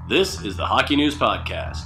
This is the Hockey News Podcast.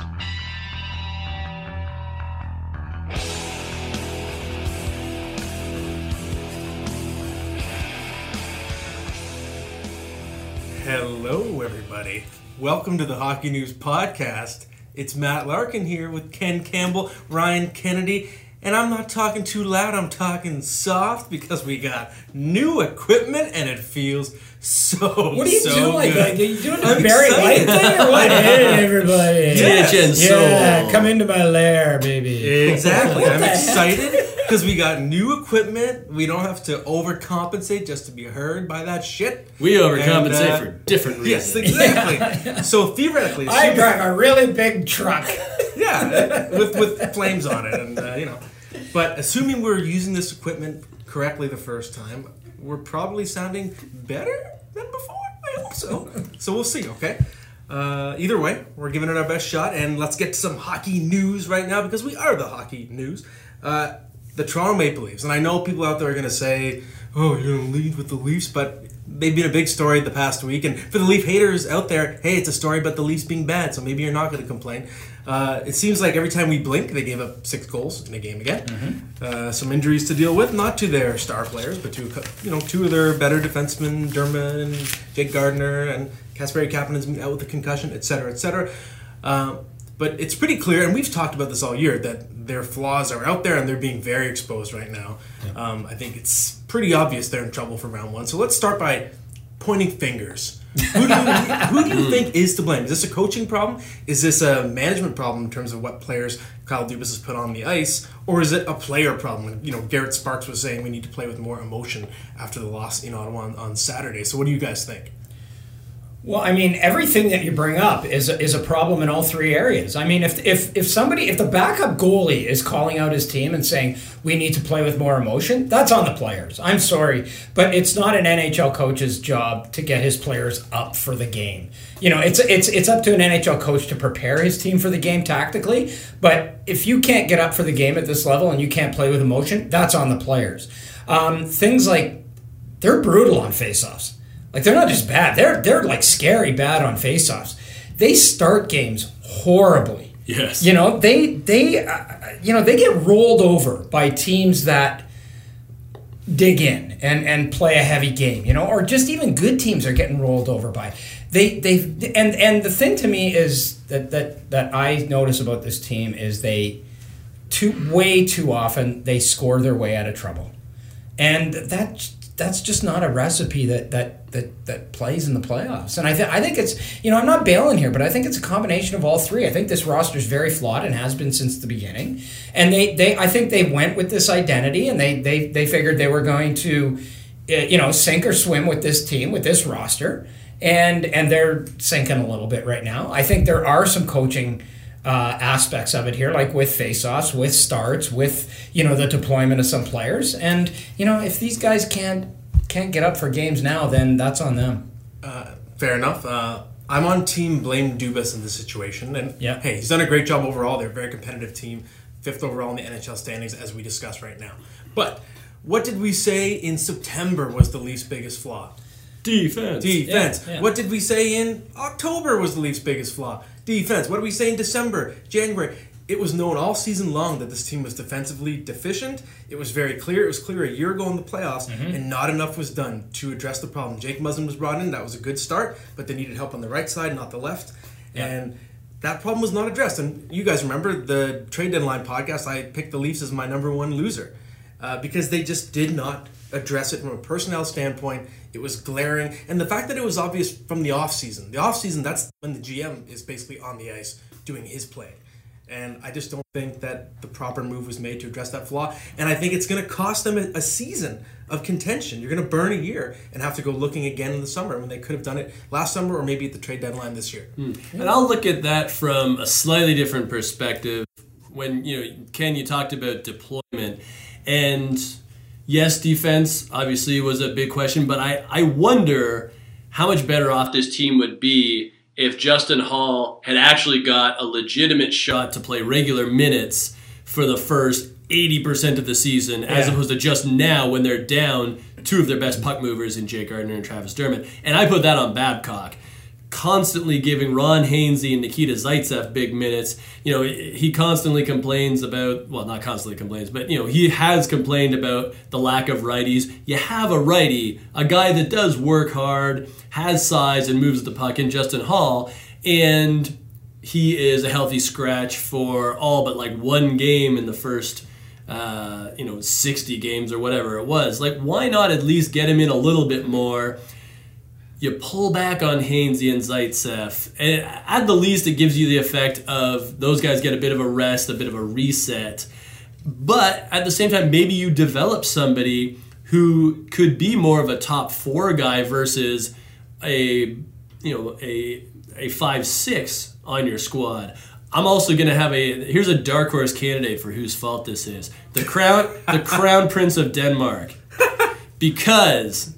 Hello, everybody. Welcome to the Hockey News Podcast. It's Matt Larkin here with Ken Campbell, Ryan Kennedy, and I'm not talking too loud, I'm talking soft because we got new equipment and it feels so What are you doing? good. Like, are you doing a Barry White thing or what? Hey, everybody. Yes. Yeah, come into my lair, baby. Exactly. What I'm the excited because we got new equipment. We don't have to overcompensate just to be heard by that shit. We overcompensate for different Yes, reasons. exactly. So theoretically, I drive a really big truck. yeah, with flames on it, and But assuming we're using this equipment correctly the first time, we're probably sounding better than before. I hope so. So we'll see. Okay. Either way, we're giving it our best shot, and let's get to some hockey news right now because we are the Hockey News. The Toronto Maple Leafs, and I know people out there are going to say, "Oh, you're going to lead with the Leafs," but they've been a big story the past week. And for the Leaf haters out there, hey, it's a story about the Leafs being bad, so maybe you're not going to complain. It seems like every time we blink, they gave up 6 goals in a game again. Mm-hmm. Some injuries to deal with, not to their star players, but to two of their better defensemen, Dermott and Jake Gardiner, and Kasperi Kapanen's out with a concussion, etc., etc. But it's pretty clear, and we've talked about this all year, that their flaws are out there and they're being very exposed right now. Yeah. I think it's pretty obvious they're in trouble for round 1. So let's start by pointing fingers. Who do you think is to blame? Is this a coaching problem? Is this a management problem in terms of what players Kyle Dubas has put on the ice? Or is it a player problem? Garrett Sparks was saying we need to play with more emotion after the loss in Ottawa on Saturday. So what do you guys think? Well, I mean, everything that you bring up is a problem in all 3 areas. I mean, if the backup goalie is calling out his team and saying we need to play with more emotion, that's on the players. I'm sorry, but it's not an NHL coach's job to get his players up for the game. It's up to an NHL coach to prepare his team for the game tactically. But if you can't get up for the game at this level and you can't play with emotion, that's on the players. Things like they're brutal on faceoffs. Like, they're not just bad. They're like scary bad on faceoffs. They start games horribly. Yes. They get rolled over by teams that dig in and play a heavy game, or just even good teams are getting rolled over by. And the thing to me is that I notice about this team is way too often they score their way out of trouble. And that's just not a recipe that plays in the playoffs. And I think it's, I'm not bailing here, but I think it's a combination of all 3. I think this roster is very flawed and has been since the beginning. And I think they went with this identity and they figured they were going to, sink or swim with this team, with this roster. And they're sinking a little bit right now. I think there are some coaching aspects of it here, like with face-offs, with starts, with the deployment of some players, and if these guys can't get up for games now, then that's on them. Fair enough. I'm on team blame Dubas in this situation, and hey, he's done a great job overall. They're a very competitive team, 5th overall in the NHL standings, as we discuss right now. But what did we say in September was the Leafs' biggest flaw? Defense. Yeah. What did we say in October was the Leafs' biggest flaw? Defense. What did we say in December, January? It was known all season long that this team was defensively deficient. It was very clear. It was clear a year ago in the playoffs, and not enough was done to address the problem. Jake Muzzin was brought in. That was a good start, but they needed help on the right side, not the left. Yeah. And that problem was not addressed. And you guys remember the trade deadline podcast, I picked the Leafs as my number 1 loser because they just did not address it from a personnel standpoint. It was glaring. And the fact that it was obvious from the offseason. The offseason, that's when the GM is basically on the ice doing his play. And I just don't think that the proper move was made to address that flaw. And I think it's going to cost them a season of contention. You're going to burn a year and have to go looking again in the summer when they could have done it last summer or maybe at the trade deadline this year. And I'll look at that from a slightly different perspective. When, Ken, you talked about deployment. And yes, defense obviously was a big question, but I wonder how much better off this team would be if Justin Hall had actually got a legitimate shot to play regular minutes for the first 80% of the season, as opposed to just now when they're down 2 of their best puck movers in Jake Gardiner and Travis Dermott. And I put that on Babcock. constantly giving Ron Hainsey and Nikita Zaitsev big minutes. He constantly complains about, well, not constantly complains, but, he has complained about the lack of righties. You have a righty, a guy that does work hard, has size, and moves the puck in Justin Hall, and he is a healthy scratch for all but like one game in the first 60 games or whatever it was. Like, why not at least get him in a little bit more? You pull back on Hainsey and Zaitsev, and at the least it gives you the effect of those guys get a bit of a rest, a bit of a reset. But at the same time, maybe you develop somebody who could be more of a top 4 guy versus a 5-6 on your squad. I'm also going to have here's a dark horse candidate for whose fault this is. The Crown Prince of Denmark. Because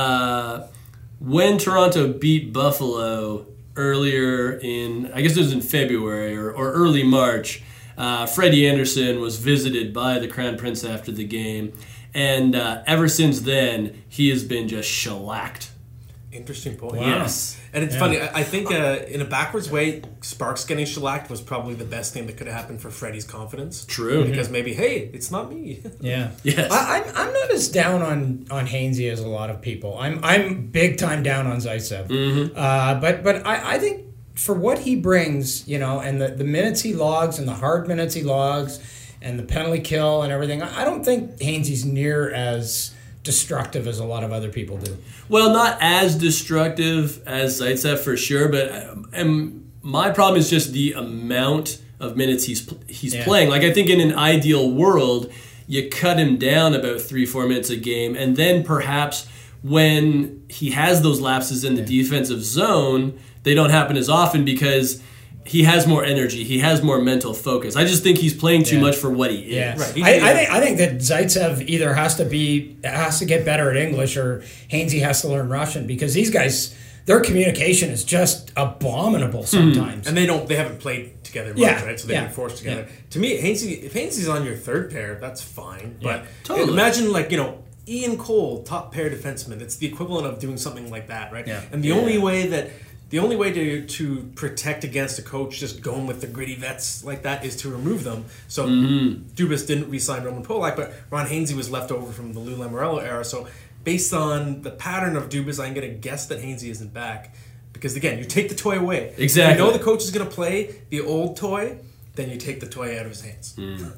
when Toronto beat Buffalo earlier in, I guess it was in February or early March, Freddie Anderson was visited by the Crown Prince after the game. And ever since then, he has been just shellacked. Interesting point. Wow. Yes. And it's funny, I think in a backwards way, Sparks getting shellacked was probably the best thing that could have happened for Freddie's confidence. True. Because maybe, hey, it's not me. Yeah. Yes. I'm not as down on Hainsey as a lot of people. I'm big time down on Zaitsev. Mm-hmm. But I think for what he brings, and the minutes he logs and the hard minutes he logs and the penalty kill and everything, I don't think Hainsey's near as destructive as a lot of other people do. Well, not as destructive as Zaitsev for sure, but my problem is just the amount of minutes he's playing. Like, I think in an ideal world, you cut him down about 3-4 minutes a game, and then perhaps when he has those lapses in the defensive zone, they don't happen as often because he has more energy. He has more mental focus. I just think he's playing too much for what he is. Yeah. Right. I think that Zaitsev either has to get better at English or Hainsey has to learn Russian, because these guys, their communication is just abominable sometimes. And they haven't played together much, right? So they've been forced together. Yeah. To me, if Hainsey's on your third pair, that's fine. But totally. Imagine Ian Cole, top pair defenseman. It's the equivalent of doing something like that, right? Yeah. And the only way to protect against a coach just going with the gritty vets like that is to remove them. So Dubas didn't re-sign Roman Polak, but Ron Hainsey was left over from the Lou Lamoriello era. So based on the pattern of Dubas, I'm going to guess that Hainsey isn't back. Because again, you take the toy away. Exactly. If you know the coach is going to play the old toy, then you take the toy out of his hands.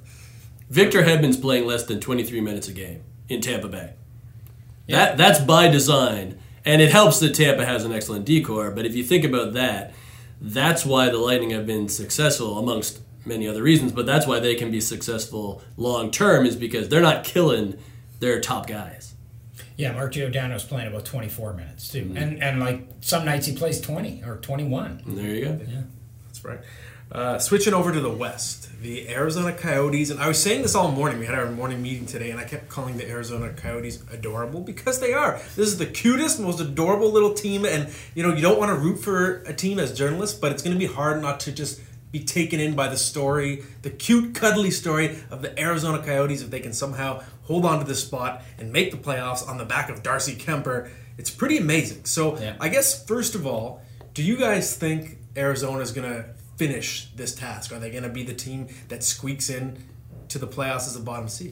Victor Hedman's playing less than 23 minutes a game in Tampa Bay. Yeah. That's by design. And it helps that Tampa has an excellent decor, but if you think about that, that's why the Lightning have been successful, amongst many other reasons, but that's why they can be successful long term, is because they're not killing their top guys. Yeah, Mark Giordano's playing about 24 minutes, too. And like, some nights he plays 20 or 21. And there you go. Yeah. That's right. Switching over to the West, the Arizona Coyotes, and I was saying this all morning. We had our morning meeting today, and I kept calling the Arizona Coyotes adorable because they are. This is the cutest, most adorable little team, and you don't want to root for a team as journalists, but it's going to be hard not to just be taken in by the story, the cute, cuddly story of the Arizona Coyotes if they can somehow hold on to this spot and make the playoffs on the back of Darcy Kemper. It's pretty amazing. So I guess, first of all, do you guys think Arizona is going to finish this task? Are they going to be the team that squeaks in to the playoffs as a bottom seed?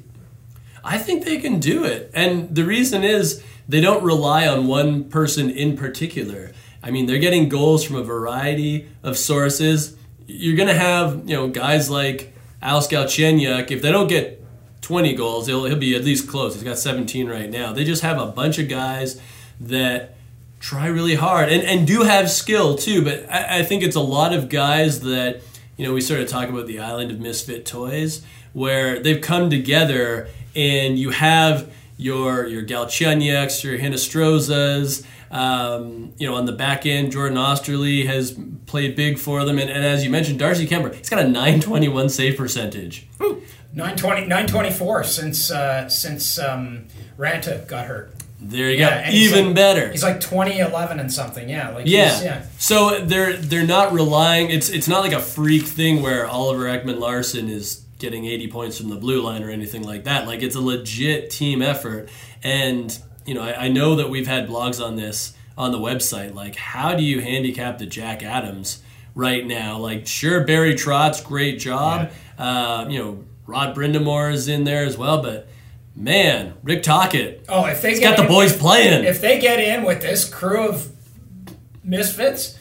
I think they can do it. And the reason is they don't rely on one person in particular. I mean, they're getting goals from a variety of sources. You're going to have, guys like Alex Galchenyuk. If they don't get 20 goals, he'll be at least close. He's got 17 right now. They just have a bunch of guys that try really hard and do have skill too, but I think it's a lot of guys that, we sort of talk about the island of misfit toys, where they've come together and you have your Galchenyuks, your Hinestrozas, on the back end, Jordan Osterley has played big for them, and as you mentioned, Darcy Kemper, he's got a .921 save percentage. 924 since Ranta got hurt. There you go. Even better. He's like 2011 and something. Yeah. So they're not relying. It's not like a freak thing where Oliver Ekman-Larsson is getting 80 points from the blue line or anything like that. Like, it's a legit team effort. And I know that we've had blogs on this on the website, like, how do you handicap the Jack Adams right now? Like, sure, Barry Trotz, great job. Rod Brindamore is in there as well, but man, Rick Tocchet. Oh, if they he's got the boys playing. If they get in with this crew of misfits,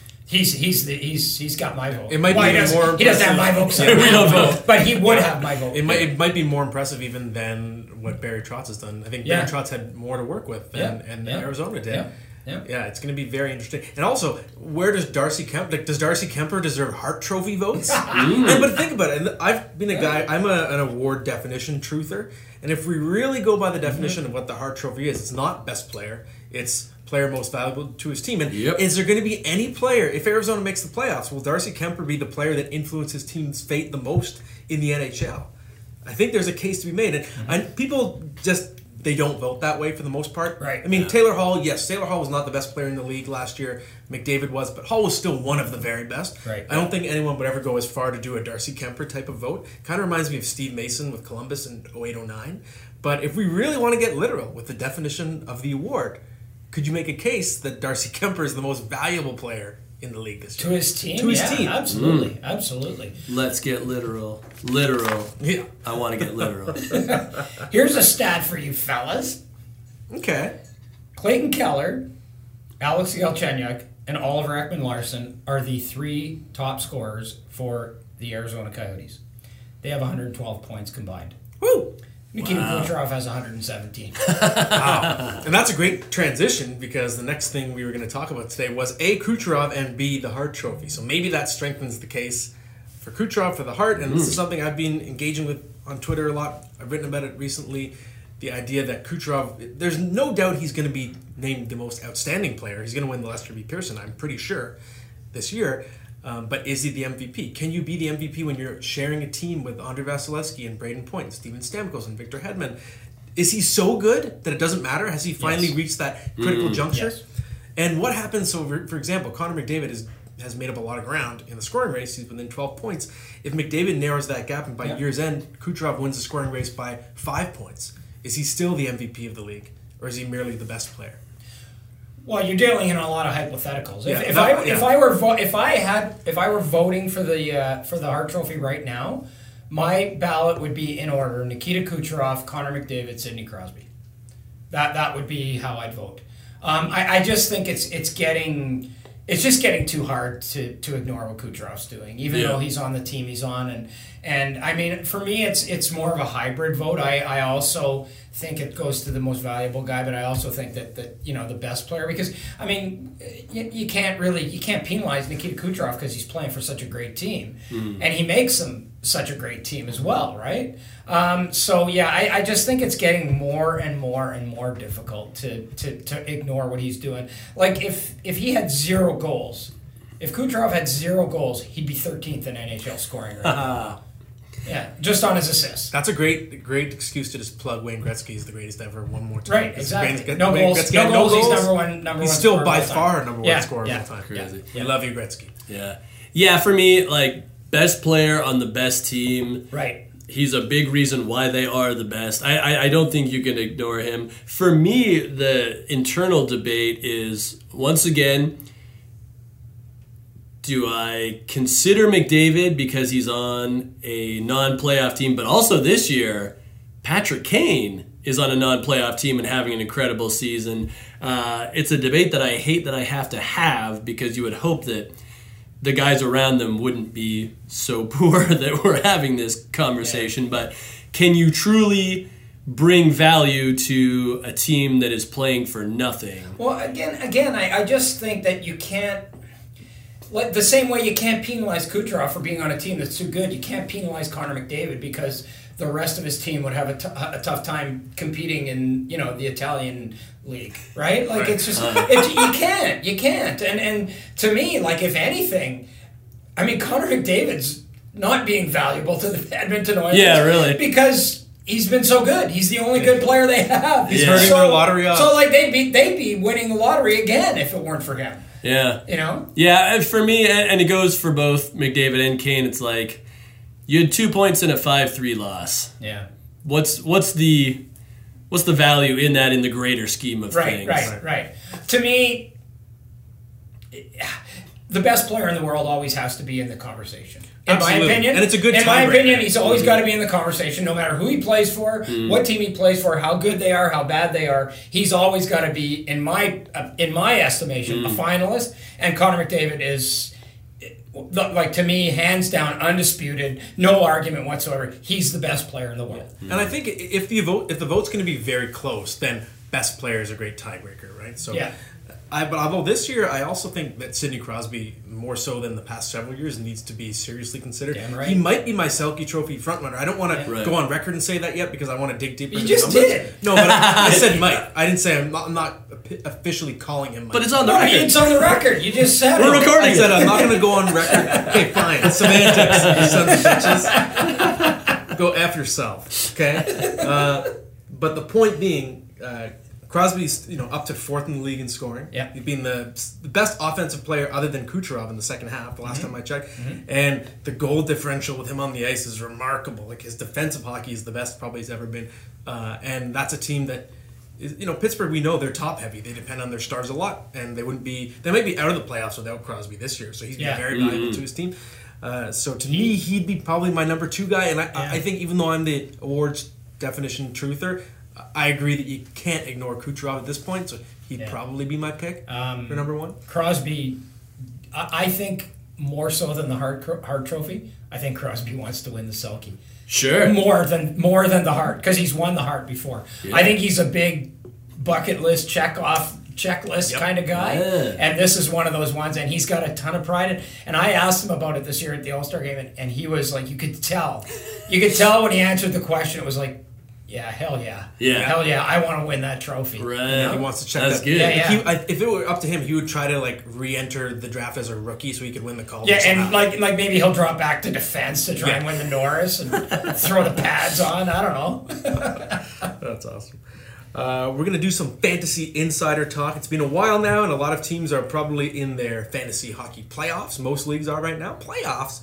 he's got my vote. It might be more impressive. He doesn't have my vote, so we don't vote. But he would have my vote. It might be more impressive even than what Barry Trotz has done. I think Barry Trotz had more to work with than Arizona did. Yeah, it's going to be very interesting. And also, where does Darcy Kemper deserve Hart Trophy votes? But think about it. I've been a guy. I'm an award definition truther, and if we really go by the definition of what the Hart Trophy is, it's not best player. It's player most valuable to his team. And is there going to be any player, if Arizona makes the playoffs, will Darcy Kemper be the player that influences his team's fate the most in the NHL? I think there's a case to be made. And people just, they don't vote that way for the most part. Right. I mean, Taylor Hall was not the best player in the league last year. McDavid was, but Hall was still one of the very best. Right. I don't think anyone would ever go as far to do a Darcy Kemper type of vote. Kind of reminds me of Steve Mason with Columbus in 08-09. But if we really want to get literal with the definition of the award, could you make a case that Darcy Kemper is the most valuable player in the league this year? To his team? To his team. Absolutely. Absolutely. Let's get literal. Yeah. I want to get literal. Here's a stat for you fellas. Okay. Clayton Keller, Alex Galchenyuk, and Oliver Ekman-Larsson are the 3 top scorers for the Arizona Coyotes. They have 112 points combined. Woo! Nikita Kucherov has 117. Wow. And that's a great transition because the next thing we were going to talk about today was A, Kucherov, and B, the Hart Trophy. So maybe that strengthens the case for Kucherov for the Hart. And this is something I've been engaging with on Twitter a lot. I've written about it recently. The idea that Kucherov, there's no doubt he's going to be named the most outstanding player. He's going to win the Lester B. Pearson, I'm pretty sure, this year. But is he the MVP? Can you be the MVP when you're sharing a team with Andrei Vasilevsky and Braden Point, and Steven Stamkos and Victor Hedman? Is he so good that it doesn't matter? Has he finally reached that critical juncture? Yes. And what happens, so for example, Connor McDavid has made up a lot of ground in the scoring race. He's within 12 points. If McDavid narrows that gap and by year's end, Kucherov wins the scoring race by 5 points, is he still the MVP of the league? Or is he merely the best player? Well, you're dealing in a lot of hypotheticals. Yeah, If I were voting for the Hart Trophy right now, my ballot would be in order: Nikita Kucherov, Connor McDavid, Sidney Crosby. That would be how I'd vote. I just think it's just getting too hard to ignore what Kucherov's doing, even though he's on the team he's on. And I mean, for me, it's more of a hybrid vote. I also think it goes to the most valuable guy, but I also think that the best player, because I mean, you can't penalize Nikita Kucherov because he's playing for such a great team, and he makes them such a great team as well, right? I just think it's getting more and more and more difficult to ignore what he's doing. Like if he had 0 goals, if Kucherov had 0 goals, he'd be 13th in NHL scoring right now. Yeah, just on his assists. That's a great excuse to just plug Wayne Gretzky is the greatest ever one more time. Right, exactly. No goals. He's number one. He's still by far number one scorer of all time. Crazy. We love you, Gretzky. Yeah. For me, like, best player on the best team. Right. He's a big reason why they are the best. I don't think you can ignore him. For me, the internal debate is, once again, do I consider McDavid because he's on a non-playoff team, but also this year, Patrick Kane is on a non-playoff team and having an incredible season. It's a debate that I hate that I have to have because you would hope that the guys around them wouldn't be so poor that we're having this conversation. But can you truly bring value to a team that is playing for nothing? Well, again, I just think that you can't. Like the same way you can't penalize Kucherov for being on a team that's too good, you can't penalize Connor McDavid because the rest of his team would have a tough time competing in the Italian league, right? Like it's just you can't. And to me, like if anything, I mean Connor McDavid's not being valuable to the Edmonton Oilers. Yeah, really, because he's been so good. He's the only good player they have. He's hurting their lottery odds. So like they'd be winning the lottery again if it weren't for him. Yeah. Yeah, and for me, and it goes for both McDavid and Kane, it's like you had 2 points in a 5-3 loss. Yeah. What's the value in that in the greater scheme of things? Right. To me, the best player in the world always has to be in the conversation. In Absolutely. my opinion, And it's a good in my tiebreaker. opinion, he's always got to be in the conversation, no matter who he plays for, what team he plays for, how good they are, how bad they are. He's always got to be, in my estimation, a finalist. And Connor McDavid is, like, to me, hands down, undisputed, no argument whatsoever. He's the best player in the world. And I think if the vote's going to be very close, then best player is a great tiebreaker, right? So, Yeah. But although this year, I also think that Sidney Crosby, more so than the past several years, needs to be seriously considered. Damn right. He might be my Selke Trophy frontrunner. I don't want to Right. go on record and say that yet because I want to dig deeper. You into the just numbers. did. No, but I said might. I didn't say I'm not officially calling him. But it's on the No, record. it's on the record. You just said We're it. recording. I said I'm not going to go on record. Okay, fine. Semantics, you sons of bitches. Go F yourself, okay? But the point being, Crosby's up to 4th in the league in scoring. Yeah. He's been the best offensive player other than Kucherov in the second half, the last time I checked. And the goal differential with him on the ice is remarkable. Like, his defensive hockey is the best probably he's ever been. And that's a team that is, Pittsburgh, we know they're top heavy. They depend on their stars a lot. And they might be out of the playoffs without Crosby this year. So he's been very valuable to his team. So to me, he'd be probably my number 2 guy. And I think even though I'm the awards definition truther, I agree that you can't ignore Kucherov at this point, so he'd probably be my pick for number 1. Crosby, I think more so than the Hart Trophy, I think Crosby wants to win the Selke. Sure. More than the Hart, because he's won the Hart before. Yeah. I think he's a big bucket list checklist kind of guy, and this is one of those ones, and he's got a ton of pride in. And I asked him about it this year at the All-Star game, and he was like, you could tell when he answered the question, it was like, yeah, hell yeah. Yeah. Hell yeah, I want to win that trophy. Right. He wants to check That's that. good. Yeah. If it were up to him, he would try to re-enter the draft as a rookie so he could win the Calder. Yeah, and somehow. like maybe he'll drop back to defense to try and win the Norris and throw the pads on. I don't know. That's awesome. We're going to do some fantasy insider talk. It's been a while now, and a lot of teams are probably in their fantasy hockey playoffs. Most leagues are right now. Playoffs.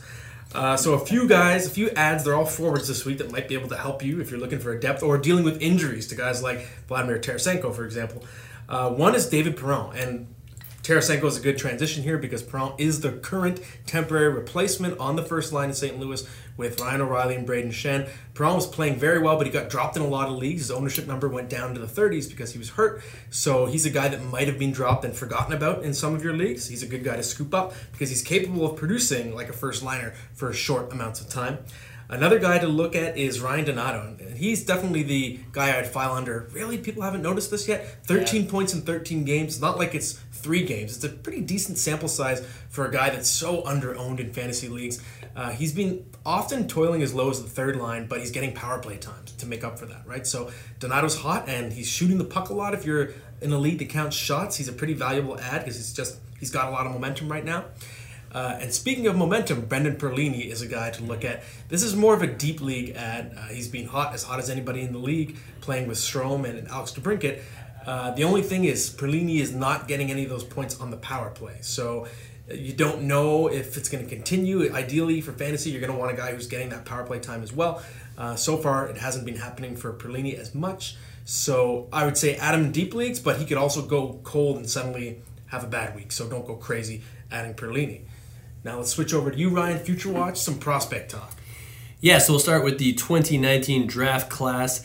So a few ads, they're all forwards this week that might be able to help you if you're looking for a depth or dealing with injuries to guys like Vladimir Tarasenko, for example. One is David Perron, and Tarasenko is a good transition here because Perron is the current temporary replacement on the first line in St. Louis with Ryan O'Reilly and Braden Shen. Perron was playing very well, but he got dropped in a lot of leagues. His ownership number went down to the 30s because he was hurt. So he's a guy that might have been dropped and forgotten about in some of your leagues. He's a good guy to scoop up because he's capable of producing like a first liner for short amounts of time. Another guy to look at is Ryan Donato. And he's definitely the guy I'd file under. Really, people haven't noticed this yet? 13 points in 13 games. It's not like it's 3 games. It's a pretty decent sample size for a guy that's so under-owned in fantasy leagues. He's been often toiling as low as the third line, but he's getting power play times to make up for that, right? So Donato's hot, and he's shooting the puck a lot. If you're in a league that counts shots, he's a pretty valuable ad because he's got a lot of momentum right now. And speaking of momentum, Brendan Perlini is a guy to look at. This is more of a deep league ad. He's been as hot as anybody in the league, playing with Strome and Alex DeBrincat. The only thing is Perlini is not getting any of those points on the power play. So you don't know if it's going to continue. Ideally, for fantasy, you're going to want a guy who's getting that power play time as well. So far, it hasn't been happening for Perlini as much. So I would say add him in deep leagues, but he could also go cold and suddenly have a bad week. So don't go crazy adding Perlini. Now let's switch over to you, Ryan. Future Watch, some prospect talk. Yeah, so we'll start with the 2019 draft class.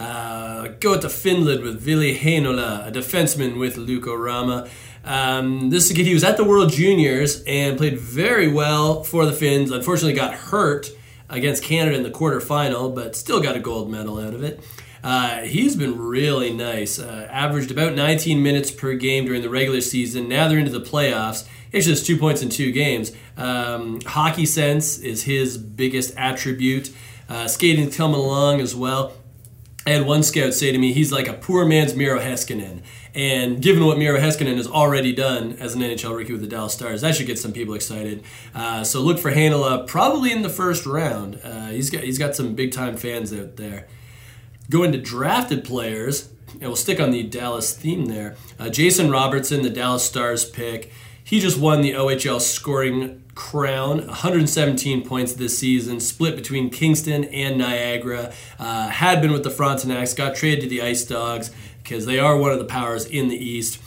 Go to Finland with Ville Heinola, a defenseman with Lukko Rama. This is a kid, he was at the World Juniors and played very well for the Finns. Unfortunately got hurt against Canada in the quarterfinal, but still got a gold medal out of it. He's been really nice. Averaged about 19 minutes per game during the regular season. Now they're into the playoffs. It's just 2 points in 2 games. Hockey sense is his biggest attribute. Skating's coming along as well. I had one scout say to me, he's like a poor man's Miro Heiskanen. And given what Miro Heiskanen has already done as an NHL rookie with the Dallas Stars, that should get some people excited. So look for Heinola probably in the first round. He's got some big-time fans out there. Going to drafted players, and we'll stick on the Dallas theme there. Jason Robertson, the Dallas Stars pick. He just won the OHL scoring crown, 117 points this season, split between Kingston and Niagara. Had been with the Frontenacs, got traded to the Ice Dogs because they are one of the powers in the East.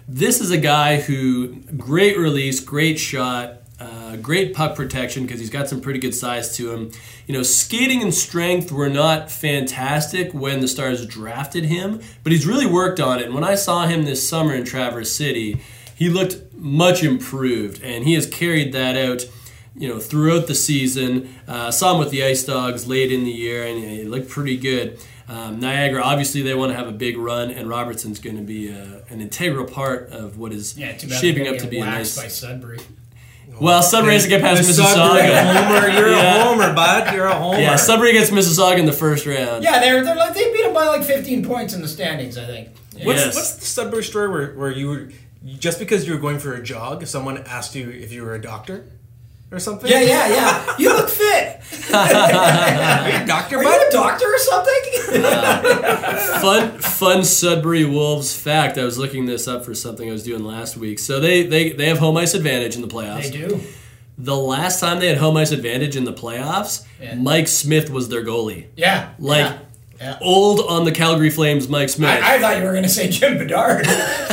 This is a guy who, great release, great shot, great puck protection because he's got some pretty good size to him. Skating and strength were not fantastic when the Stars drafted him, but he's really worked on it. And when I saw him this summer in Traverse City, he looked much improved, and he has carried that out throughout the season. Saw him with the Ice Dogs late in the year, and he looked pretty good. Niagara, obviously, they want to have a big run, and Robertson's going to be an integral part of what is shaping up to be a nice. By Sudbury. Well, Sudbury has to get past Sudbury, Mississauga. Homer, you're a homer, bud. You're a homer. Yeah, Sudbury gets Mississauga in the first round. Yeah, they beat them by like 15 points in the standings, I think. Yeah. What's the Sudbury story where you were just because you were going for a jog, someone asked you if you were a doctor? Or something? Yeah. You look fit. Are you a doctor, Are bud? you a doctor or something? Fun Sudbury Wolves fact. I was looking this up for something I was doing last week. So they have home ice advantage in the playoffs. They do. The last time they had home ice advantage in the playoffs, Mike Smith was their goalie. Yeah. Old on the Calgary Flames, Mike Smith. I thought you were going to say Jim Bedard.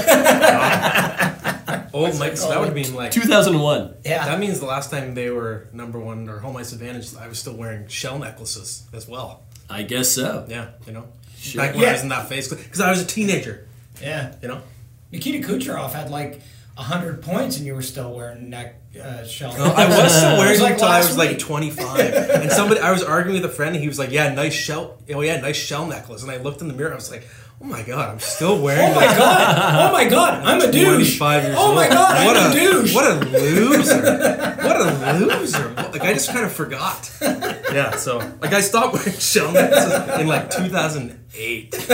Old Mike, so that would mean like 2001. Yeah. That means the last time they were number one or home ice advantage, I was still wearing shell necklaces as well. I guess so. Yeah, Sure. Back when I was in that phase, because I was a teenager. Yeah. Nikita Kucherov had like 100 points, and you were still wearing shell. No, I was still wearing them until I was week. like 25. And I was arguing with a friend, and he was like, "Yeah, nice shell. Oh yeah, nice shell necklace." And I looked in the mirror, I was like, "Oh my god, I'm still wearing." Oh my god, I'm a douche. 25 years Oh my old. god, I'm a douche. What a loser! What a loser! Like I just kind of forgot. Yeah, so like I stopped wearing shell necklaces in like 2008.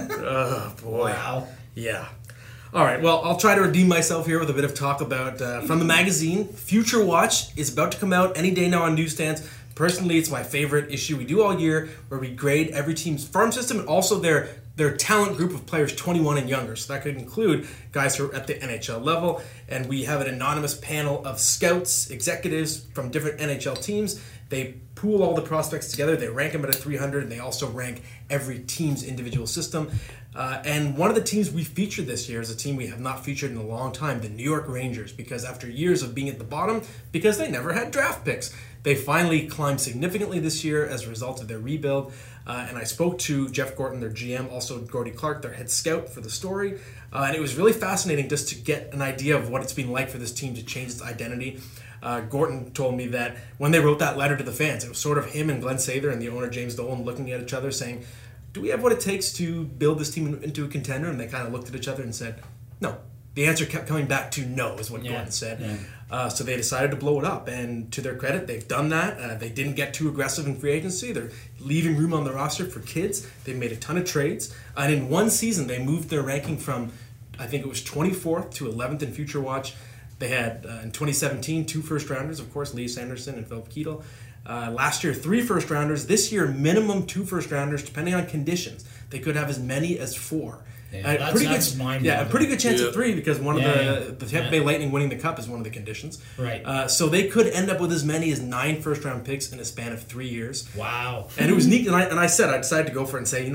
Oh boy. Wow. Yeah. All right, well, I'll try to redeem myself here with a bit of talk about, from the magazine, Future Watch is about to come out any day now on newsstands. Personally, it's my favorite issue we do all year, where we grade every team's farm system and also their talent group of players 21 and younger. So that could include guys who are at the NHL level. And we have an anonymous panel of scouts, executives from different NHL teams. They pool all the prospects together, they rank them at a 300, and they also rank every team's individual system. And one of the teams we featured this year is a team we have not featured in a long time, the New York Rangers, because after years of being at the bottom, because they never had draft picks, they finally climbed significantly this year as a result of their rebuild. And I spoke to Jeff Gorton, their GM, also Gordy Clark, their head scout for the story. And it was really fascinating just to get an idea of what it's been like for this team to change its identity. Gorton told me that when they wrote that letter to the fans, it was sort of him and Glenn Sather and the owner James Dolan looking at each other saying, do we have what it takes to build this team into a contender? And they kind of looked at each other and said, no. The answer kept coming back to no, is what Gorton said. Yeah. So they decided to blow it up. And to their credit, they've done that. They didn't get too aggressive in free agency. They're leaving room on the roster for kids. They've made a ton of trades. And in one season, they moved their ranking from, I think it was 24th to 11th in Future Watch. They had, in 2017, 2 first-rounders, of course, Lee Sanderson and Philip Keetle. Last year, 3 first-rounders. This year, minimum 2 first-rounders, depending on conditions. They could have as many as 4. Yeah, that's mind-boggling. Yeah, a pretty good chance at 3 because one of the Tampa Bay Lightning winning the Cup is one of the conditions. Right. So they could end up with as many as 9 first-round picks in a span of 3 years. Wow. And it was neat. And I decided to go for it and say,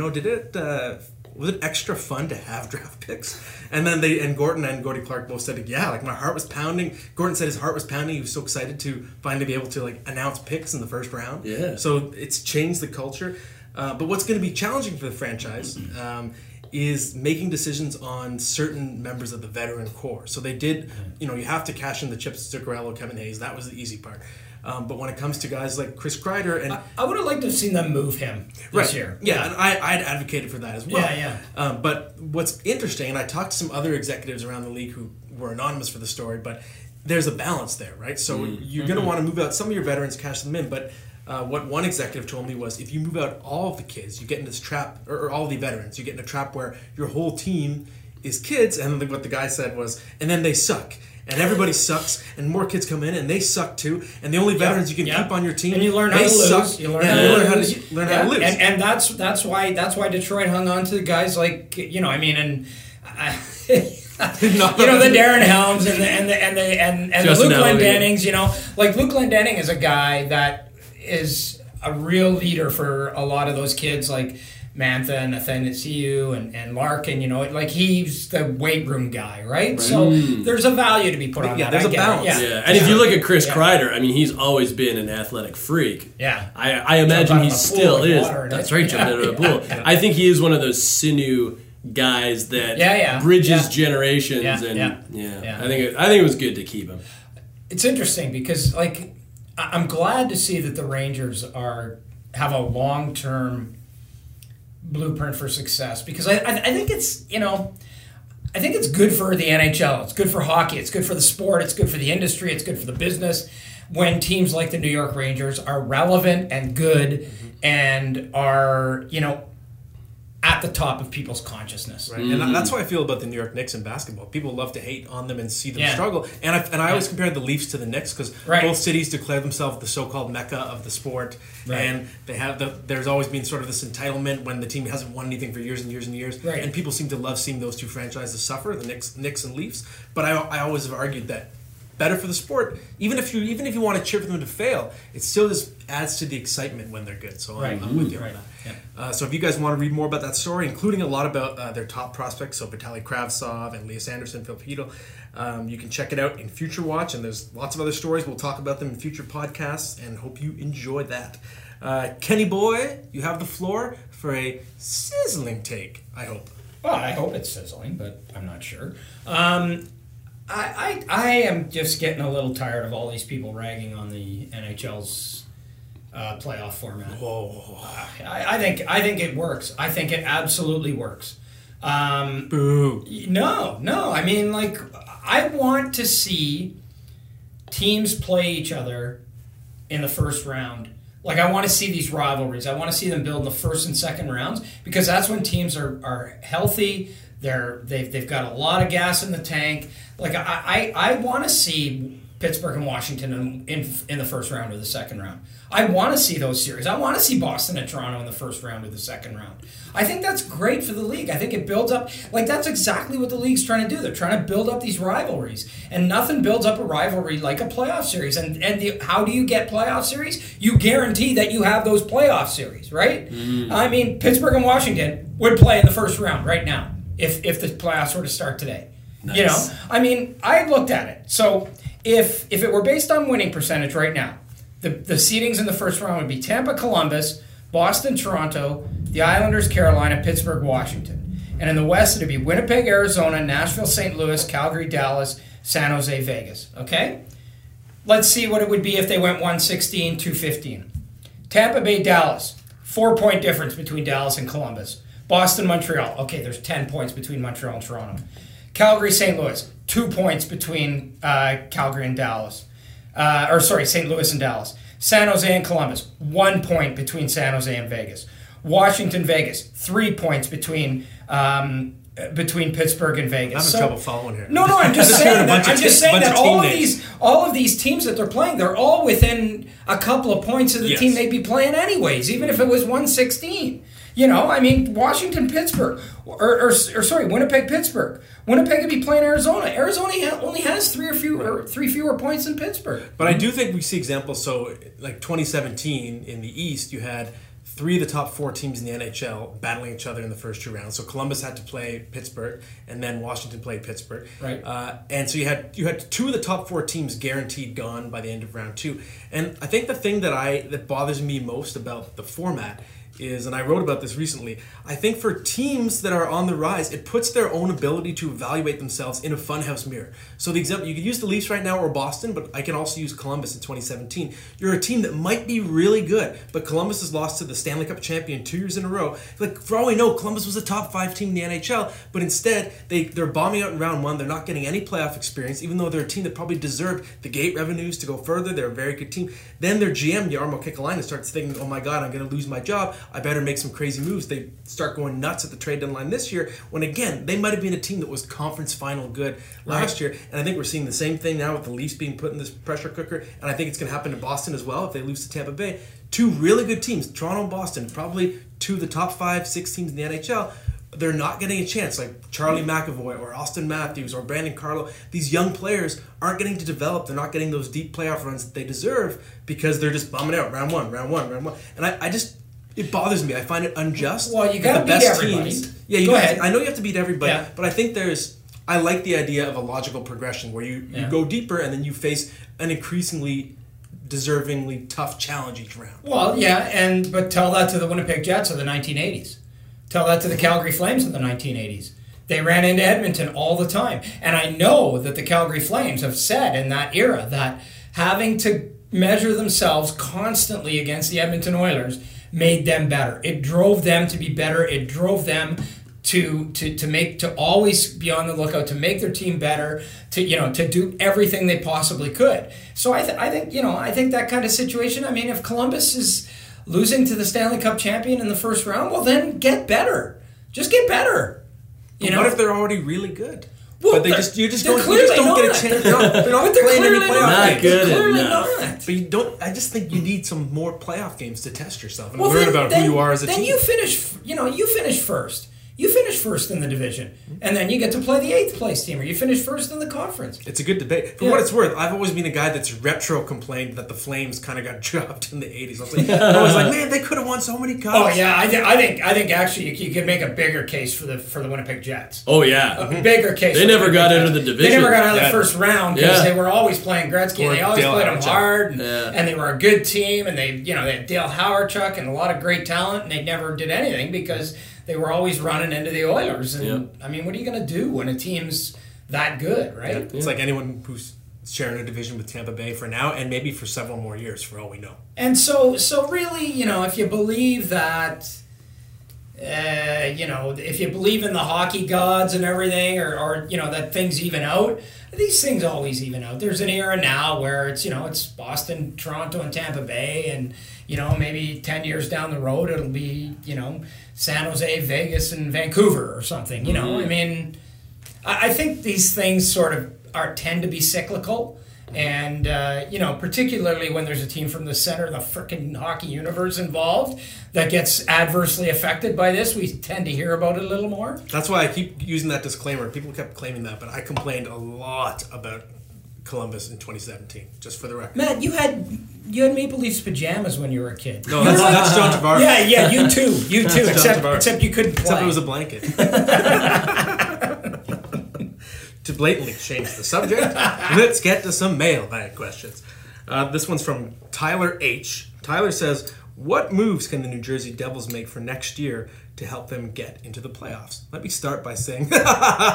was it extra fun to have draft picks? And then Gorton and Gordy Clark both said, yeah, like my heart was pounding. Gordon said his heart was pounding. He was so excited to finally be able to announce picks in the first round. Yeah. So it's changed the culture. But what's going to be challenging for the franchise is making decisions on certain members of the veteran core. So they did, you have to cash in the chips, Zuccarello, Kevin Hayes. That was the easy part. But when it comes to guys like Chris Kreider and I would have liked to have seen them move him this year. Yeah, and I'd advocated for that as well. Yeah. But what's interesting, and I talked to some other executives around the league who were anonymous for the story, but there's a balance there, right? So you're going to want to move out some of your veterans, cash them in, but what one executive told me was if you move out all of the kids, you get in this trap, or all the veterans, you get in a trap where your whole team is kids, and what the guy said was, and then they suck. And everybody sucks, and more kids come in, and they suck too. And the only veterans you can keep on your team, and you learn how to lose. Suck, you learn how to lose. And that's why Detroit hung on to the guys like the Darren Helms and the Luke Glendennings. Luke Glendening is a guy that is a real leader for a lot of those kids. Mantha and Athanasiou and Larkin, like he's the weight room guy, right? So there's a value to be put on that. There's a balance. Yeah. And if you look at Chris Kreider, I mean, he's always been an athletic freak. Yeah. I imagine he still is. That's right, jumping out of a pool. Yeah. I think he is one of those sinew guys that bridges generations. I think it was good to keep him. It's interesting because, like, I'm glad to see that the Rangers have a long-term blueprint for success, because I think it's I think it's good for the NHL. It's good for hockey. It's good for the sport. It's good for the industry. It's good for the business when teams like the New York Rangers are relevant and good and are at the top of people's consciousness. Right. And that's how I feel about the New York Knicks in basketball. People love to hate on them and see them struggle. And I always compare the Leafs to the Knicks because both cities declare themselves the so-called mecca of the sport. Right. And they have there's always been sort of this entitlement when the team hasn't won anything for years and years and years. Right. And people seem to love seeing those two franchises suffer, the Knicks and Leafs. But I always have argued that better for the sport. Even if you want to cheer for them to fail, it still just adds to the excitement when they're good. So I'm with you on that. Yeah. So if you guys want to read more about that story, including a lot about their top prospects, so Vitaly Kravtsov and Elias Anderson, Phil Pedal, you can check it out in Future Watch, and there's lots of other stories. We'll talk about them in future podcasts, and hope you enjoy that. Kenny Boy, you have the floor for a sizzling take, I hope. Well, I hope it's sizzling, but I'm not sure. I am just getting a little tired of all these people ragging on the NHL's playoff format. Whoa! I think it works. I think it absolutely works. Boo! No. I mean, like, I want to see teams play each other in the first round. Like, I want to see these rivalries. I want to see them build in the first and second rounds, because that's when teams are healthy. They've got a lot of gas in the tank. Like, I want to see Pittsburgh and Washington in the first round or the second round. I want to see those series. I want to see Boston and Toronto in the first round or the second round. I think that's great for the league. I think it builds up. Like, that's exactly what the league's trying to do. They're trying to build up these rivalries. And nothing builds up a rivalry like a playoff series. And how do you get playoff series? You guarantee that you have those playoff series, right? Mm-hmm. I mean, Pittsburgh and Washington would play in the first round right now if the playoffs were to start today. Nice. I mean, I looked at it. So if it were based on winning percentage right now, the seedings in the first round would be Tampa, Columbus, Boston, Toronto, the Islanders, Carolina, Pittsburgh, Washington. And in the West, it would be Winnipeg, Arizona, Nashville, St. Louis, Calgary, Dallas, San Jose, Vegas. Okay? Let's see what it would be if they went 116, 215. Tampa Bay, Dallas. 4-point difference between Dallas and Columbus. Boston, Montreal. Okay, there's 10 points between Montreal and Toronto. Calgary, St. Louis. 2 points between Calgary and Dallas. St. Louis and Dallas. San Jose and Columbus. 1 point between San Jose and Vegas. Washington, Vegas. 3 points between Pittsburgh and Vegas. I'm having trouble following here. No, I'm just saying that all of these teams that they're playing, they're all within a couple of points of the team they'd be playing anyways, even if it was 116. I mean, Washington, Pittsburgh, Winnipeg, Pittsburgh. Winnipeg could be playing Arizona. Arizona only has three fewer points than Pittsburgh. But I do think we see examples. So, like 2017 in the East, you had 3 of the top 4 teams in the NHL battling each other in the first 2 rounds. So Columbus had to play Pittsburgh, and then Washington played Pittsburgh. Right. And so you had 2 of the top 4 teams guaranteed gone by the end of round 2. And I think the thing that bothers me most about the format is, and I wrote about this recently, I think for teams that are on the rise, it puts their own ability to evaluate themselves in a funhouse mirror. So the example, you could use the Leafs right now or Boston, but I can also use Columbus in 2017. You're a team that might be really good, but Columbus has lost to the Stanley Cup champion 2 years in a row. Like, for all we know, Columbus was a top 5 team in the NHL, but instead, they're bombing out in round 1. They're not getting any playoff experience, even though they're a team that probably deserved the gate revenues to go further. They're a very good team. Then their GM, Jarmo Kekalainen, starts thinking, oh my God, I'm going to lose my job. I better make some crazy moves. They start going nuts at the trade deadline this year, when again, they might have been a team that was conference final good last year. And I think we're seeing the same thing now with the Leafs being put in this pressure cooker. And I think it's going to happen to Boston as well if they lose to Tampa Bay. 2 really good teams, Toronto and Boston, probably 2 of the top 5-6 teams in the NHL. They're not getting a chance, like Charlie McAvoy or Austin Matthews or Brandon Carlo. These young players aren't getting to develop. They're not getting those deep playoff runs that they deserve because they're just bombing out round one. And It bothers me. I find it unjust. Well, you that got to beat everybody. Yeah, Go ahead. I know you have to beat everybody, Yeah. but I think I like the idea of a logical progression where you go deeper and then you face an increasingly deservingly tough challenge each round. Well, yeah, but tell that to the Winnipeg Jets of the 1980s. Tell that to the Calgary Flames of the 1980s. They ran into Edmonton all the time. And I know that the Calgary Flames have said in that era that having to measure themselves constantly against the Edmonton Oilers made them better. It drove them to be better. It drove them to always be on the lookout, to make their team better, to do everything they possibly could. So I think that kind of situation, I mean, if Columbus is losing to the Stanley Cup champion in the first round, well then get better. Just get better. What if they're already really good? Well, but you just don't not. get a chance. They're not But they're playing any clearly playoff not. games. Good They're clearly enough. not. But you don't. I just think you need some more playoff games to test yourself and Well, learn about who you are as a then team. you finish first. You finish first in the division, and then you get to play the 8th place team, or you finish first in the conference. It's a good debate. For what it's worth, I've always been a guy that's retro complained that the Flames kind of got dropped in the 80s. I was like, man, they could have won so many cups. Oh yeah, I think actually you could make a bigger case for the Winnipeg Jets. Oh yeah, A bigger case. They for never the got Winnipeg out of the Jets. division. They never got out of the Yeah. first round because Yeah. they were always playing Gretzky. Or And they always Dale played them Hawerchuk. hard, Yeah. and they were a good team. And they had Dale Hawerchuk and a lot of great talent, and they never did anything because they were always running into the Oilers. And I mean, what are you going to do when a team's that good, right? It's like anyone who's sharing a division with Tampa Bay for now and maybe for several more years, for all we know. And so really, if you believe that, if you believe in the hockey gods and everything, or that things even out, these things always even out. There's an era now where it's Boston, Toronto, and Tampa Bay, and maybe 10 years down the road it'll be San Jose, Vegas, and Vancouver or something. I mean, I think these things sort of tend to be cyclical. And, particularly when there's a team from the center of the frickin' hockey universe involved that gets adversely affected by this, we tend to hear about it a little more. That's why I keep using that disclaimer. People kept claiming that, but I complained a lot about Columbus in 2017, just for the record. Matt, you had Maple Leafs pajamas when you were a kid. No, that's John Tavares. Yeah, you too. That's John Tavares. Except you couldn't play. Except it was a blanket. To blatantly change the subject, let's get to some mailbag questions. This one's from Tyler H. Tyler says, what moves can the New Jersey Devils make for next year to help them get into the playoffs? Let me start by saying... no,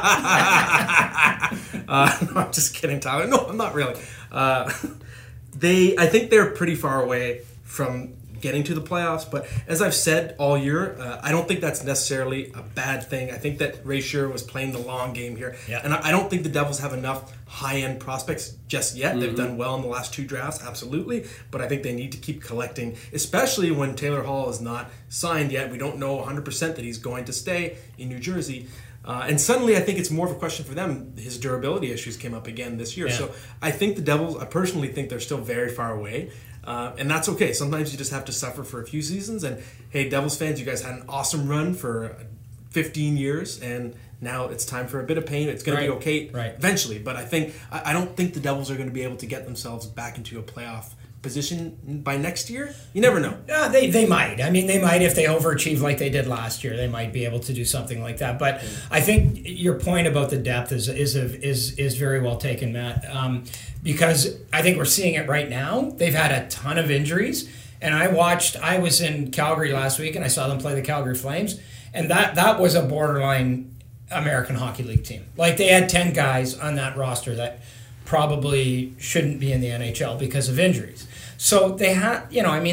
I'm just kidding, Tyler. No, I'm not really. I think they're pretty far away from getting to the playoffs, but as I've said all year, I don't think that's necessarily a bad thing. I think that Ray Shero was playing the long game here, and I don't think the Devils have enough high-end prospects just yet. They've done well in the last 2 drafts, absolutely, but I think they need to keep collecting, especially when Taylor Hall is not signed yet. We don't know 100% that he's going to stay in New Jersey. And suddenly, I think it's more of a question for them. His durability issues came up again this year. Yeah. So I think the Devils, I personally think they're still very far away. And that's okay. Sometimes you just have to suffer for a few seasons. And hey, Devils fans, you guys had an awesome run for 15 years. And now it's time for a bit of pain. It's going to be okay eventually. But I don't think the Devils are going to be able to get themselves back into a playoff position by next year. You never know. Yeah, they might. I mean, they might if they overachieve like they did last year. They might be able to do something like that. But I think your point about the depth is very well taken, Matt. Because I think we're seeing it right now. They've had a ton of injuries, and I was in Calgary last week, and I saw them play the Calgary Flames, and that was a borderline American Hockey League team. Like, they had 10 guys on that roster that probably shouldn't be in the NHL because of injuries. So they have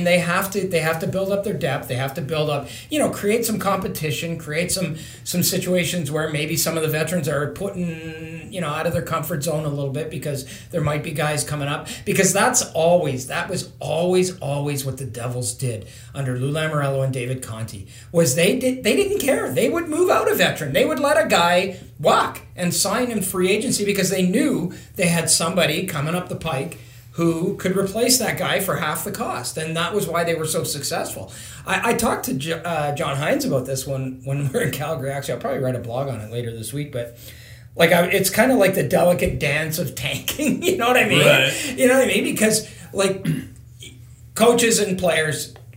to build up their depth. They have to build up, create some competition, create some situations where maybe some of the veterans are putting, out of their comfort zone a little bit because there might be guys coming up. Because that was always what the Devils did under Lou Lamoriello and David Conte. Was they didn't care. They would move out a veteran. They would let a guy walk and sign in free agency because they knew they had somebody coming up the pike who could replace that guy for half the cost. And that was why they were so successful. I talked to John Hines about this when we were in Calgary. Actually, I'll probably write a blog on it later this week. But it's kind of like the delicate dance of tanking. You know what I mean? Right. You know what I mean? Because, coaches and players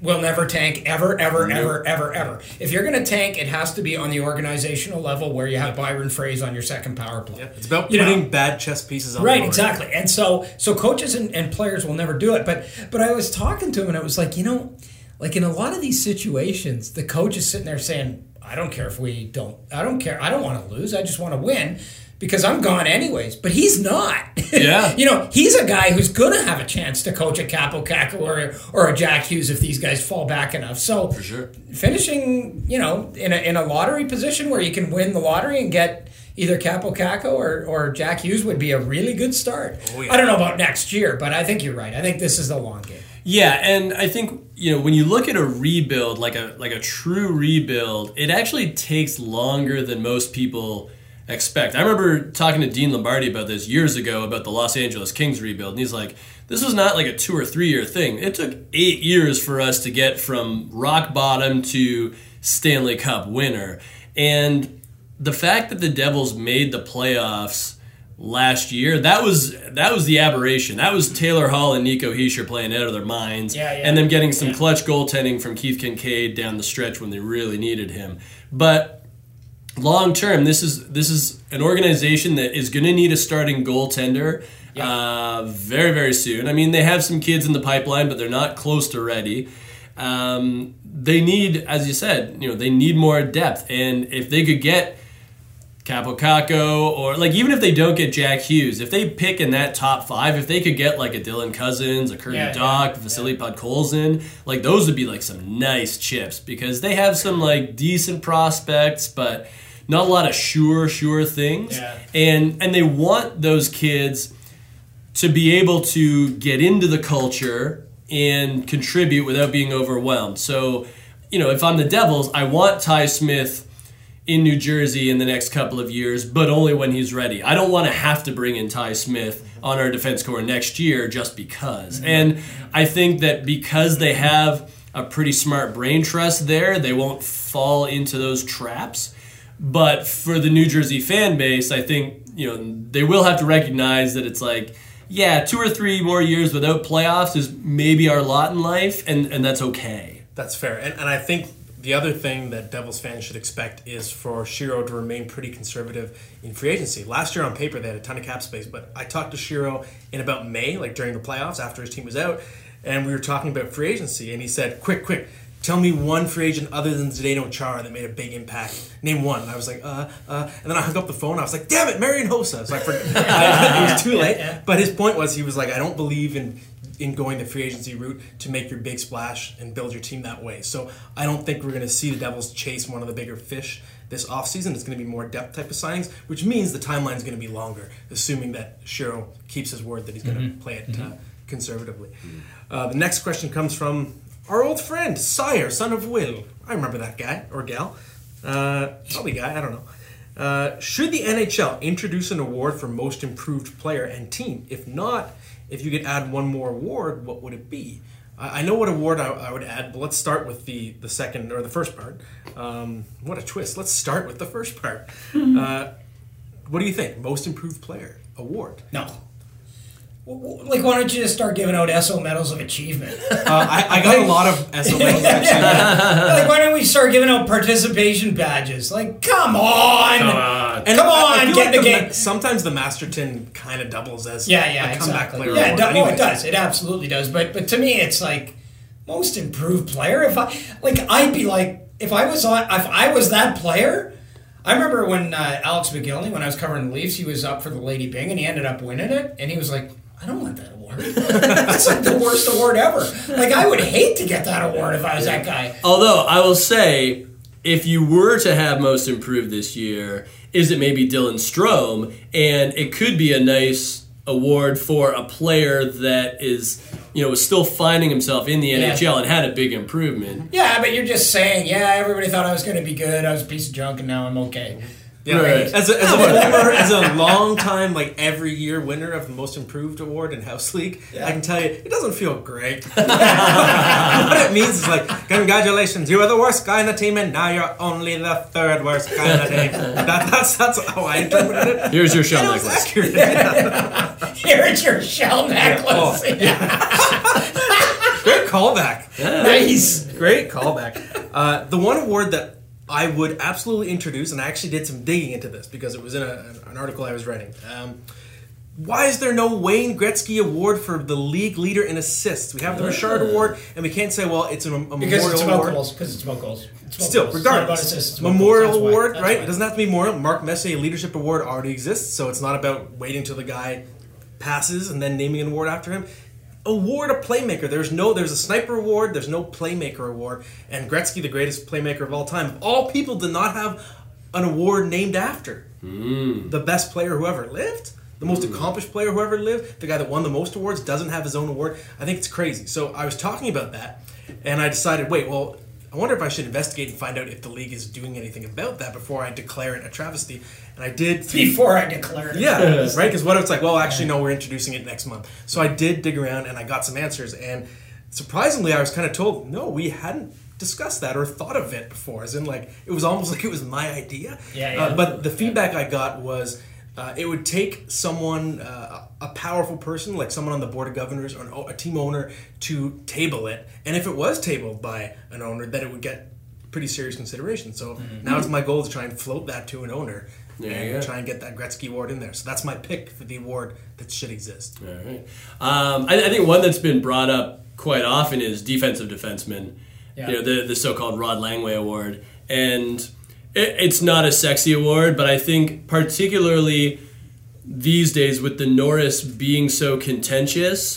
will never tank ever, ever, ever, ever, ever. If you're going to tank, it has to be on the organizational level where you have Byron Froese on your second power play. Yep. It's about putting bad chess pieces on the board. Right, exactly. And so coaches and players will never do it. But I was talking to him, and I was like, like in a lot of these situations, the coach is sitting there saying, I don't care if we don't. I don't care. I don't want to lose. I just want to win because I'm gone anyways. But he's not. Yeah. He's a guy who's going to have a chance to coach a Capo Caco or a Jack Hughes if these guys fall back enough. So for sure, finishing, in a lottery position where you can win the lottery and get either Capo Caco or Jack Hughes would be a really good start. Oh, yeah. I don't know about next year, but I think you're right. I think this is the long game. Yeah, and I think when you look at a rebuild, like a true rebuild, it actually takes longer than most people expect. I remember talking to Dean Lombardi about this years ago about the Los Angeles Kings rebuild, and he's like, "This was not like a 2 or 3 year thing. It took 8 years for us to get from rock bottom to Stanley Cup winner." And the fact that the Devils made the playoffs last year, that was the aberration. That was Taylor Hall and Nico Hischier playing out of their minds, and them getting some clutch goaltending from Keith Kincaid down the stretch when they really needed him. But long term, this is an organization that is going to need a starting goaltender very, very soon. I mean, they have some kids in the pipeline, but they're not close to ready. They need, as you said, they need more depth, and if they could get Capo Caco, or like even if they don't get Jack Hughes, if they pick in that top 5, if they could get like a Dylan Cousins, a Curtin Dock, Vasily Podkolzin, like those would be like some nice chips because they have some like decent prospects, but not a lot of sure things. Yeah. And they want those kids to be able to get into the culture and contribute without being overwhelmed. So, if I'm the Devils, I want Ty Smith in New Jersey in the next couple of years, but only when he's ready. I don't want to have to bring in Ty Smith on our defense core next year just because. And I think that because they have a pretty smart brain trust there, they won't fall into those traps. But for the New Jersey fan base, I think, they will have to recognize that it's like, 2 or 3 more years without playoffs is maybe our lot in life, and that's okay. That's fair. And I think the other thing that Devils fans should expect is for Shiro to remain pretty conservative in free agency. Last year on paper, they had a ton of cap space, but I talked to Shiro in about May, like during the playoffs, after his team was out, and we were talking about free agency, and he said, quick, tell me one free agent other than Zdeno Chara that made a big impact. Name one. And I was like, and then I hung up the phone. I was like, damn it, Marian Hossa. So I forgot. It was too late. But his point was, he was like, I don't believe in going the free agency route to make your big splash and build your team that way. So I don't think we're going to see the Devils chase one of the bigger fish this offseason. It's going to be more depth type of signings, which means the timeline is going to be longer, assuming that Shiro keeps his word that he's going to play it conservatively. The next question comes from our old friend, Sire, son of Will. I remember that guy or gal. Probably guy, I don't know. Should the NHL introduce an award for most improved player and team? If not, if you could add one more award, what would it be? I know what award I would add, but let's start with the second or the first part. What a twist. Let's start with the first part. What do you think? Most improved player award? No. Like, why don't you just start giving out SO medals of achievement? I got a lot of SO medals of achievement. Like, why don't we start giving out participation badges? Like, come on! Come on, get the game. Sometimes the Masterton kind of doubles as a comeback player. Yeah, it does. It absolutely does. But to me, it's like most improved player. I'd be like, if I was that player. I remember when Alex McGillney, when I was covering the Leafs, he was up for the Lady Byng and he ended up winning it, and he was like, I don't want that award. That's like the worst award ever. Like, I would hate to get that award if I was that guy. Although, I will say, if you were to have most improved this year, is it maybe Dylan Strome? And it could be a nice award for a player that is, was still finding himself in the NHL and had a big improvement. Yeah, but you're just saying, everybody thought I was going to be good. I was a piece of junk, and now I'm okay. Yeah, right. As a long time, like every year winner of the Most Improved Award in House League, I can tell you it doesn't feel great. What it means is like, congratulations, you were the worst guy in the team, and now you're only the third worst guy in the team. That's how I interpreted it. Here's your shell necklace. Here's your shell necklace. Great callback. Nice. Great callback. The one award that I would absolutely introduce, and I actually did some digging into this because it was in an article I was writing. Why is there no Wayne Gretzky Award for the league leader in assists? We have the Richard Award, and we can't say, well, it's a memorial award. Because it's about goals. Still, goals. regardless, It's memorial award, That's right? why. It doesn't have to be memorial. Mark Messier Leadership Award already exists, so it's not about waiting till the guy passes and then naming an award after him. Award a playmaker. There's a sniper award. There's no playmaker award. And Gretzky, the greatest playmaker of all time, of all people, did not have an award named after the best player who ever lived. The most accomplished player who ever lived, the guy that won the most awards, doesn't have his own award. I think it's crazy. So I was talking about that, and I decided, I wonder if I should investigate and find out if the league is doing anything about that before I declare it a travesty. And I did. Before I declare it. Yeah, right? Because what if it's like, well, actually, no, we're introducing it next month. So I did dig around, and I got some answers. And surprisingly, I was kind of told, no, we hadn't discussed that or thought of it before. As in, like, it was almost like it was my idea. But the feedback I got was, it would take someone, a powerful person, like someone on the board of governors or a team owner, to table it. And if it was tabled by an owner, then it would get pretty serious consideration. So now it's my goal to try and float that to an owner and try and get that Gretzky Award in there. So that's my pick for the award that should exist. All right. I think one that's been brought up quite often is defensive defenseman. Yeah. You know, the so-called Rod Langway Award. And it's not a sexy award, but I think particularly these days with the Norris being so contentious,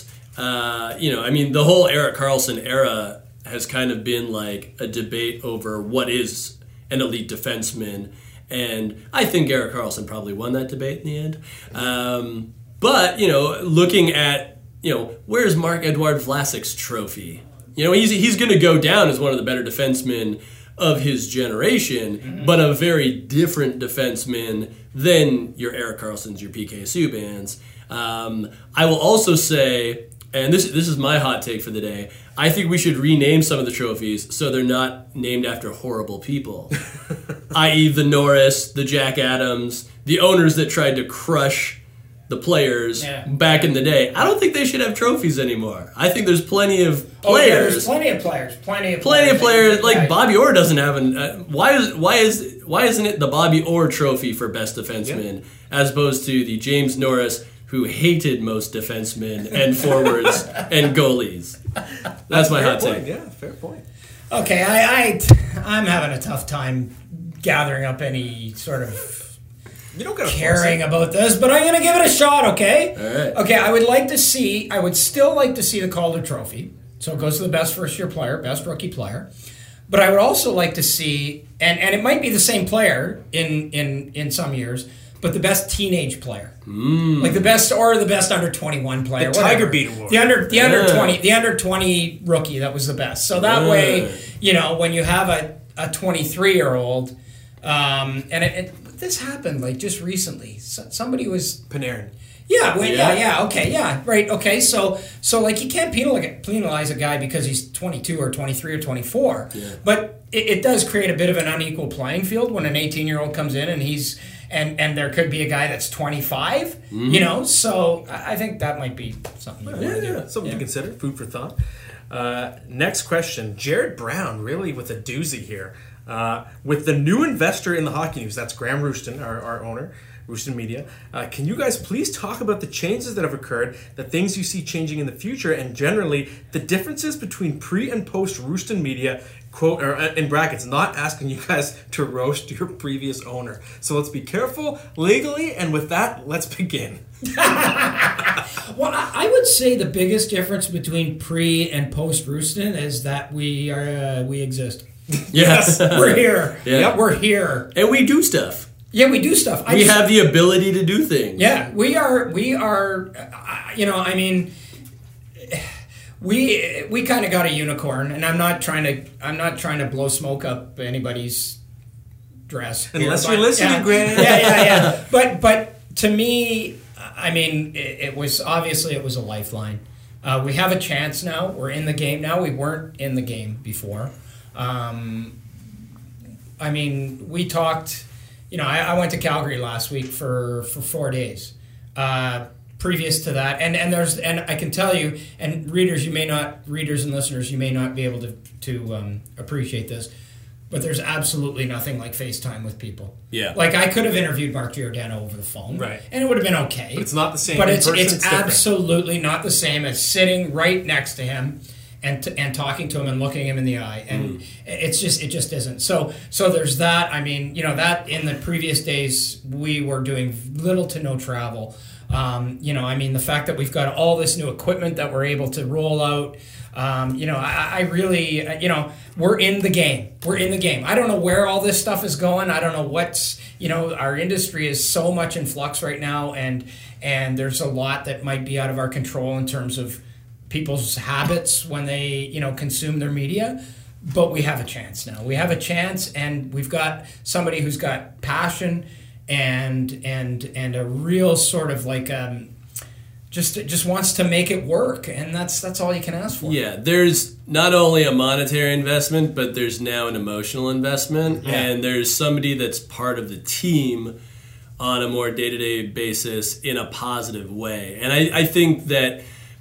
the whole Erik Karlsson era has kind of been like a debate over what is an elite defenseman. And I think Erik Karlsson probably won that debate in the end. But, looking at, where's Marc-Edouard Vlasic's trophy? He's going to go down as one of the better defensemen of his generation, but a very different defenseman than your Erik Karlssons, your PK Subans. I will also say, and this is my hot take for the day, I think we should rename some of the trophies so they're not named after horrible people, i.e. the Norris, the Jack Adams, the owners that tried to crush the players back in the day. I don't think they should have trophies anymore. I think there's plenty of players. There's plenty of players. Plenty of players. Like Bobby Orr doesn't have an. Why isn't it the Bobby Orr trophy for best defenseman as opposed to the James Norris, who hated most defensemen and forwards and goalies? That's my hot take. Yeah, fair point. Okay, I'm having a tough time gathering up any sort of You don't gotta caring about this, but I'm going to give it a shot, okay? All right. Okay, I would still like to see the Calder Trophy. So it goes to the best first-year player, best rookie player. But I would also like to see, and it might be the same player in some years, but the best teenage player. Like the best under 21 player. The Tiger Beat Award. The under 20 rookie, that was the best. So that way, when you have a 23-year-old, and this happened like just recently. Somebody was Panarin. Okay, so like you can't penalize a guy because he's 22 or 23 or 24. Yeah. But it does create a bit of an unequal playing field when an 18-year-old comes in and he's and there could be a guy that's 25. So I think that might be something. Something to consider. Food for thought. Next question, Jared Brown, really with a doozy here. With the new investor in the Hockey News, that's Graham Roustan, our owner, Roustan Media. Can you guys please talk about the changes that have occurred, the things you see changing in the future, and generally the differences between pre and post Roustan Media, quote, or in brackets, not asking you guys to roast your previous owner. So let's be careful legally, and with that, let's begin. Well, I would say the biggest difference between pre and post Roustan is that we exist. Yes. We're here. Yeah. We're here. And we do stuff. Yeah, we do stuff. We have the ability to do things. Yeah, we are, we kind of got a unicorn, and I'm not trying to blow smoke up anybody's dress. Unless you're listening, Graham. Yeah. But to me, it was a lifeline. We have a chance now. We're in the game now. We weren't in the game before. We talked. I went to Calgary last week for 4 days. previous to that, and I can tell you, and readers and listeners, you may not be able to appreciate this, but there's absolutely nothing like FaceTime with people. Yeah. Like, I could have interviewed Mark Giordano over the phone. Right. And it would have been okay. But it's not the same. But In person, it's different. absolutely not the same as sitting right next to him and talking to him and looking him in the eye. And it just isn't. So there's that. I mean, that in the previous days, we were doing little to no travel. I mean, the fact that we've got all this new equipment that we're able to roll out, I really, we're in the game. We're in the game. I don't know where all this stuff is going. I don't know what's, our industry is so much in flux right now, and there's a lot that might be out of our control in terms of people's habits when they, consume their media. But we have a chance now. We have a chance, and we've got somebody who's got passion and a real sort of like just wants to make it work, and that's all you can ask for. Yeah, there's not only a monetary investment, but there's now an emotional investment, and there's somebody that's part of the team on a more day-to-day basis in a positive way. And I think that,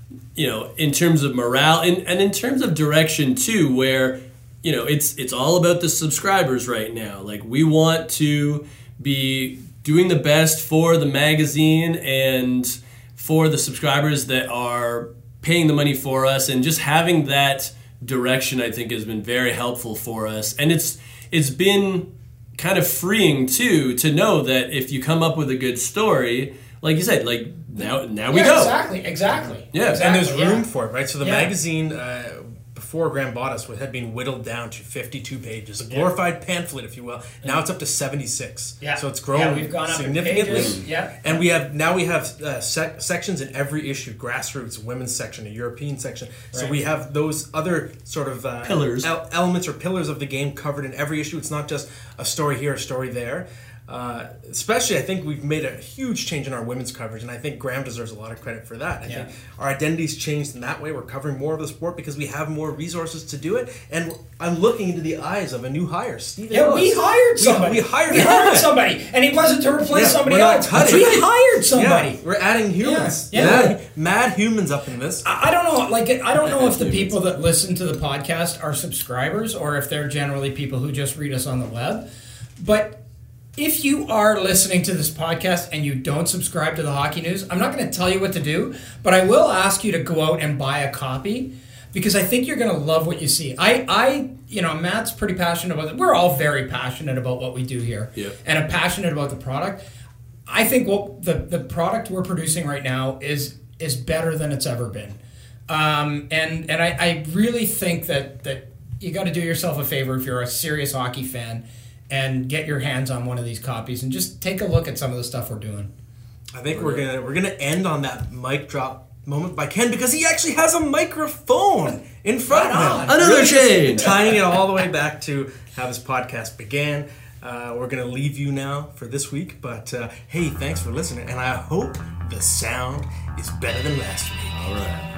in terms of morale and in terms of direction too, where, it's all about the subscribers right now. Like, we want to be doing the best for the magazine and for the subscribers that are paying the money for us, and just having that direction, I think, has been very helpful for us. And it's been kind of freeing too, to know that if you come up with a good story, like you said, like now we go. Exactly. Yeah, and there's room for it, right? So the magazine, before Graham bought us, had been whittled down to 52 pages, a glorified pamphlet, if you will. Now it's up to 76. Yeah. So it's grown we've gone up significantly. Yeah. And we have sections in every issue: grassroots, women's section, a European section. So Right. we have those other sort of Pillars. elements or pillars of the game covered in every issue. It's not just a story here, a story there. Especially, I think we've made a huge change in our women's coverage, and I think Graham deserves a lot of credit for that. I think our identity's changed in that way. We're covering more of the sport because we have more resources to do it, and I'm looking into the eyes of a new hire, Stephen Ellis. We hired somebody. We hired somebody, and he wasn't to replace somebody we're not else. cutting. We hired somebody. Yeah, we're adding humans. Yeah. Mad humans up in this. I don't know. I don't know if the people that listen to the podcast are subscribers or if they're generally people who just read us on the web. But if you are listening to this podcast and you don't subscribe to the Hockey News, I'm not going to tell you what to do, but I will ask you to go out and buy a copy, because I think you're going to love what you see. Matt's pretty passionate about it. We're all very passionate about what we do here, and I'm passionate about the product. I think what the product we're producing right now is better than it's ever been, and I really think that you got to do yourself a favor if you're a serious hockey fan and get your hands on one of these copies and just take a look at some of the stuff we're doing. I think we're gonna end on that mic drop moment by Ken, because he actually has a microphone in front of him. Another change. Tying it all the way back to how this podcast began. We're gonna leave you now for this week, but hey, thanks for listening, and I hope the sound is better than last week. All right.